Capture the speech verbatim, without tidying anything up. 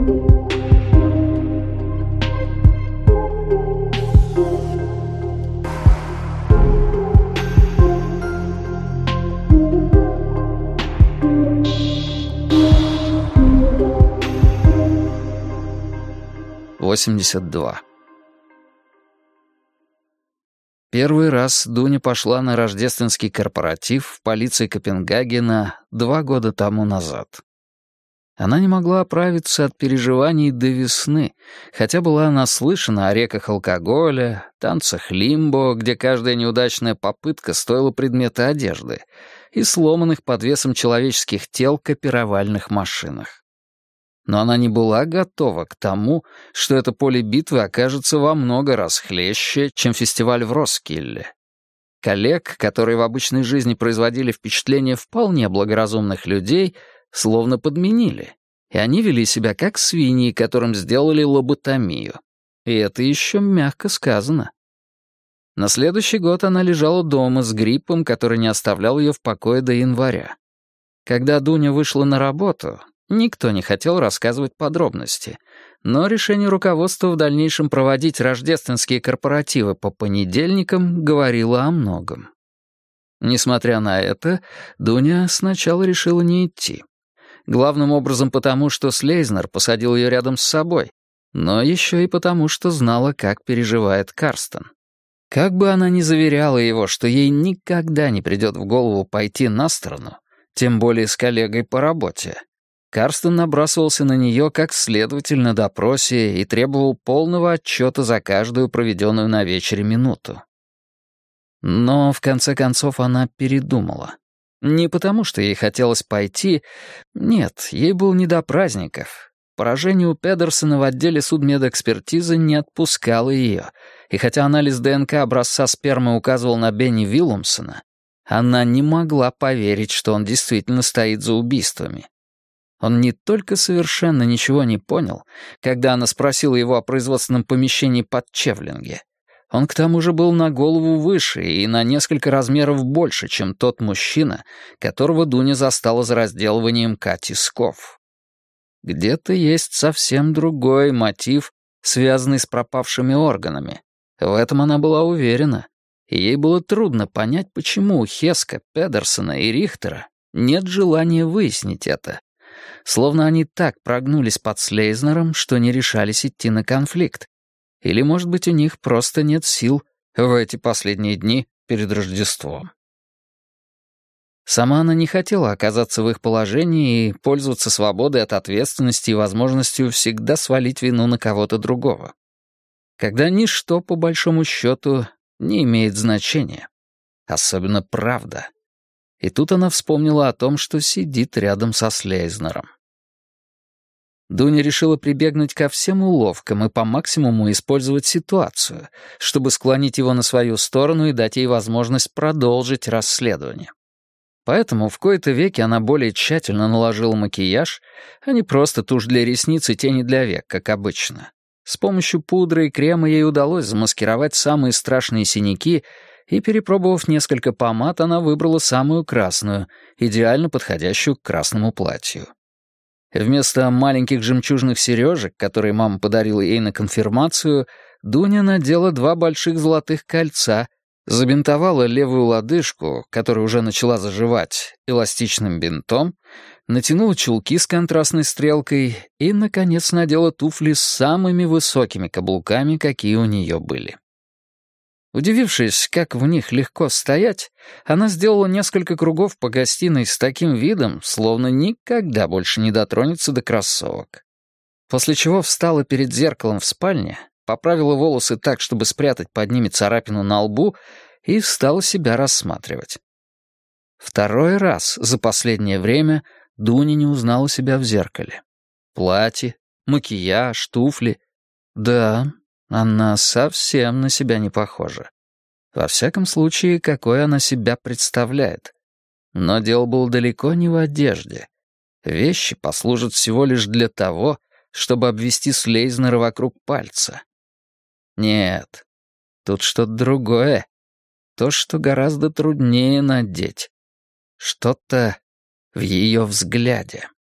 восемьдесят два. Первый раз Дуня пошла на рождественский корпоратив в полиции Копенгагена два года тому назад. Она не могла оправиться от переживаний до весны, хотя была наслышана о реках алкоголя, танцах лимбо, где каждая неудачная попытка стоила предмета одежды, и сломанных под весом человеческих тел копировальных машинах. Но она не была готова к тому, что это поле битвы окажется во много раз хлеще, чем фестиваль в Роскилле. Коллег, которые в обычной жизни производили впечатление вполне благоразумных людей, словно подменили, и они вели себя как свиньи, которым сделали лоботомию. И это еще мягко сказано. На следующий год она лежала дома с гриппом, который не оставлял ее в покое до января. Когда Дуня вышла на работу, никто не хотел рассказывать подробности, но решение руководства в дальнейшем проводить рождественские корпоративы по понедельникам говорило о многом. Несмотря на это, Дуня сначала решила не идти. Главным образом потому, что Слейзнер посадил ее рядом с собой, но еще и потому, что знала, как переживает Карстен. Как бы она ни заверяла его, что ей никогда не придет в голову пойти на сторону, тем более с коллегой по работе, Карстен набрасывался на нее как следователь на допросе и требовал полного отчета за каждую проведенную на вечере минуту. Но, в конце концов, она передумала. Не потому, что ей хотелось пойти. Нет, ей было не до праздников. Поражение у Педерсона в отделе судмедэкспертизы не отпускало ее, и хотя анализ ДНК образца спермы указывал на Бенни Виллумсона, она не могла поверить, что он действительно стоит за убийствами. Он не только совершенно ничего не понял, когда она спросила его о производственном помещении под Чевлинге. Он к тому же был на голову выше и на несколько размеров больше, чем тот мужчина, которого Дуня застала за разделыванием Кати Скофф. Где-то есть совсем другой мотив, связанный с пропавшими органами. В этом она была уверена, и ей было трудно понять, почему у Хеска, Педерсона и Рихтера нет желания выяснить это. Словно они так прогнулись под Слейзнером, что не решались идти на конфликт. Или, может быть, у них просто нет сил в эти последние дни перед Рождеством. Сама она не хотела оказаться в их положении и пользоваться свободой от ответственности и возможностью всегда свалить вину на кого-то другого. Когда ничто, по большому счету, не имеет значения. Особенно правда. И тут она вспомнила о том, что сидит рядом со Слейзнером. Дуня решила прибегнуть ко всем уловкам и по максимуму использовать ситуацию, чтобы склонить его на свою сторону и дать ей возможность продолжить расследование. Поэтому в кои-то веки она более тщательно наложила макияж, а не просто тушь для ресниц и тени для век, как обычно. С помощью пудры и крема ей удалось замаскировать самые страшные синяки, и, перепробовав несколько помад, она выбрала самую красную, идеально подходящую к красному платью. Вместо маленьких жемчужных сережек, которые мама подарила ей на конфирмацию, Дуня надела два больших золотых кольца, забинтовала левую лодыжку, которая уже начала заживать, эластичным бинтом, натянула чулки с контрастной стрелкой и, наконец, надела туфли с самыми высокими каблуками, какие у нее были. Удивившись, как в них легко стоять, она сделала несколько кругов по гостиной с таким видом, словно никогда больше не дотронется до кроссовок. После чего встала перед зеркалом в спальне, поправила волосы так, чтобы спрятать под ними царапину на лбу, и стала себя рассматривать. Второй раз за последнее время Дуня не узнала себя в зеркале. Платье, макияж, туфли. Да, она совсем на себя не похожа. Во всяком случае, какой она себя представляет. Но дело было далеко не в одежде. Вещи послужат всего лишь для того, чтобы обвести Слейзнера вокруг пальца. Нет, тут что-то другое. То, что гораздо труднее надеть. Что-то в ее взгляде.